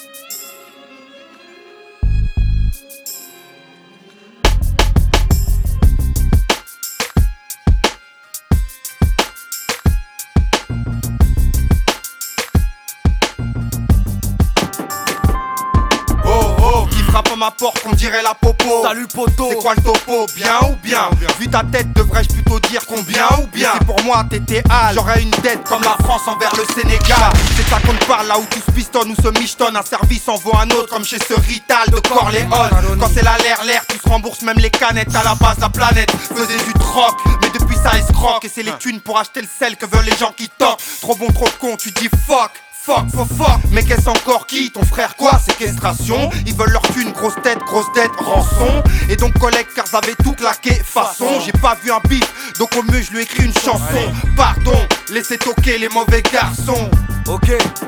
Frappe à ma porte, on dirait la popo. Salut poto. C'est quoi le topo? Bien ou bien? Vu ta tête, devrais-je plutôt dire combien ou bien? Si pour moi t'étais hal, j'aurais une dette comme la France envers le Sénégal. C'est ça qu'on te parle là où tout se pistonne ou se michetonne. Un service en vaut un autre comme chez ce Rital de Corleone. Quand c'est l'air, tout se rembourse, même les canettes. À la base la planète faisait du troc, mais depuis ça escroque. Et c'est les thunes pour acheter le sel que veulent les gens qui toquent. Trop bon, trop con, tu dis fuck. Fuck. Mais qu'est-ce encore qui? Ton frère quoi? Séquestration. Ils veulent leur thune, grosse dette, rançon. Et donc collecte car ça avait tout claqué façon. J'ai pas vu un bif, donc au mieux je lui écris une chanson. Pardon, laissez toquer les mauvais garçons. Ok.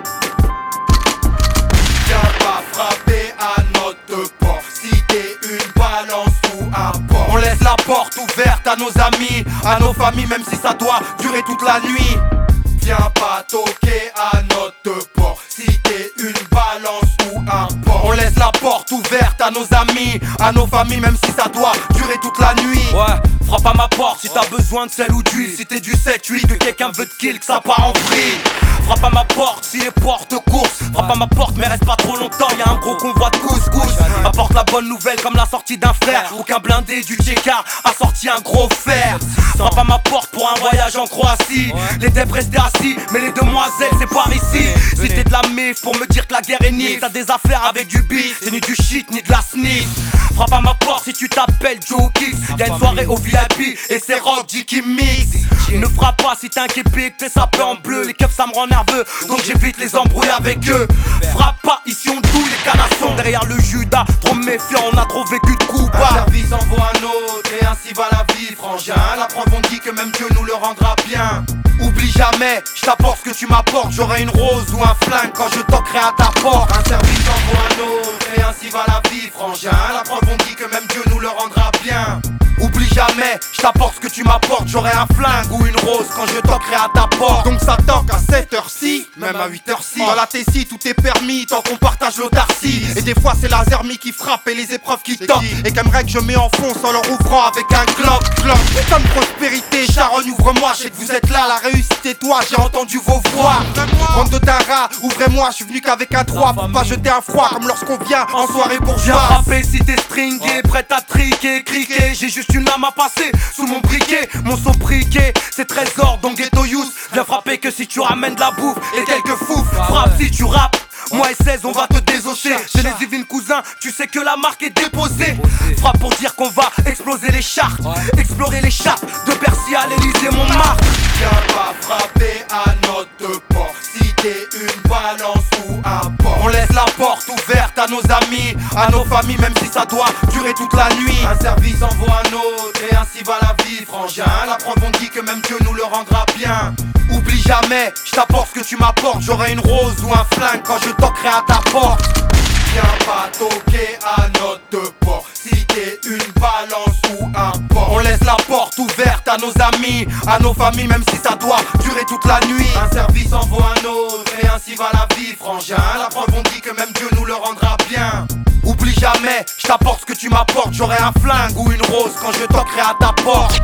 Viens pas frapper à notre porte. Si t'es une balance ou un porc, on laisse la porte ouverte à nos amis, à nos familles, même si ça doit durer toute la nuit. Viens pas toquer à notre porte. Si t'es une balance ou un porc, on laisse la porte ouverte à nos amis, à nos familles, même si ça doit durer toute la nuit. Ouais, frappe à ma porte si t'as besoin de sel ou d'huile. Si t'es du 7-8, que quelqu'un veut te kill, que ça part en vrille. Frappe à ma porte si les portes courses. Frappe à ma porte mais reste pas trop longtemps, y'a un gros convoi de couscous. Apporte la bonne nouvelle comme la sortie d'un frère. Aucun blindé du Tchekar a sorti un gros fer. Frappe à ma porte pour un voyage en Croatie. Les devs restaient assis mais les demoiselles c'est par ici. Si t'es de la mif pour me dire que la guerre est nif, t'as des affaires avec du beef, c'est ni du shit ni de la sniff. Frappe à ma porte si tu t'appelles Joe Kicks. Y'a une soirée au VIP et c'est Rock G qui mixe. Ne frappe pas si t'es un képique, fais ça peu en bleu. Les keufs ça me rend nerveux, donc j'évite les embrouilles avec eux. Frappe pas, ici on douille les canassons. Derrière le Judas, trop méfiant, on a trop vécu de coups bas. Un service en vaut un autre et ainsi va la vie, frangin. La preuve on dit que même Dieu nous le rendra bien. Oublie jamais, je t'apporte ce que tu m'apportes. J'aurai une rose ou un flingue quand je toquerai à ta porte. Un service en vaut un autre et ainsi va la vie, frangin. La preuve on dit que même Dieu nous le rendra bien. Oublie jamais, je t'apporte ce que tu m'apportes. J'aurai un flingue ou une rose quand je toquerai à ta porte. Donc ça toque à 7h-ci, même à 8h-ci. Dans la Tessie tout est permis tant qu'on partage l'autarcie. Et des fois c'est la zermie qui frappe et les épreuves qui toquent. Et qu'aimerait que je m'enfonce en leur ouvrant avec un Glock. Putain de prospérité, Charonne ouvre-moi. Je sais que vous êtes là, la réussite et toi, j'ai entendu vos voix. Bande de Dara, ouvrez-moi, je suis venu qu'avec un 3. Pour pas jeter un froid comme lorsqu'on vient en soirée Viens bourgeoise. frapper si t'es stringé, prête à triquer, criquer. J'ai juste une lame à passer sous mon briquet, mon sobriquet. C'est trésor donc ghetto youth. Viens frapper que si tu ramènes de la bouffe et quelques fous. Frappe si tu rappes. Moi et 16 on va te désosser. J'ai les divines cousins, tu sais que la marque est déposée. Frappe pour dire qu'on va exploser les chartes, explorer les chartes de Bercy à l'Elysée Montmartre. Viens pas frapper à notre porte. Si t'es une balance ou un porc, on laisse la porte ouverte à nos amis, à nos familles, même si ça doit durer toute la nuit. Un service en vaut un autre et ainsi va la vie, frangin. La preuve on dit que même Dieu nous le rendra bien. Oublie jamais, je t'apporte ce que tu m'apportes. J'aurai une rose ou un flingue quand je toquerai à ta porte. Viens pas toquer à notre porte. Si t'es une balance ou un porc, on laisse la porte ouverte à nos amis, à nos familles, même si ça doit durer toute la nuit. Un service en vaut un autre et ainsi va la vie, frangin. La preuve on dit que même Dieu nous le rendra bien. Oublie jamais, je t'apporte ce que tu m'apportes. J'aurai un flingue ou une rose quand je toquerai à ta porte.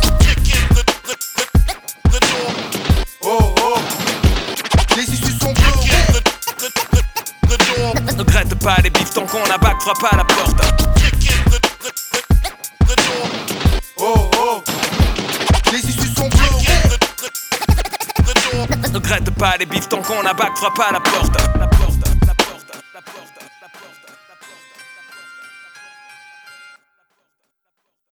Oh oh, les issues sont bleus. Ne gratte pas les bifs tant qu'on a bac, frappe à la porte. Oh oh, les issues sont bleus. Ne gratte pas les bifs tant qu'on a bac, frappe à la porte.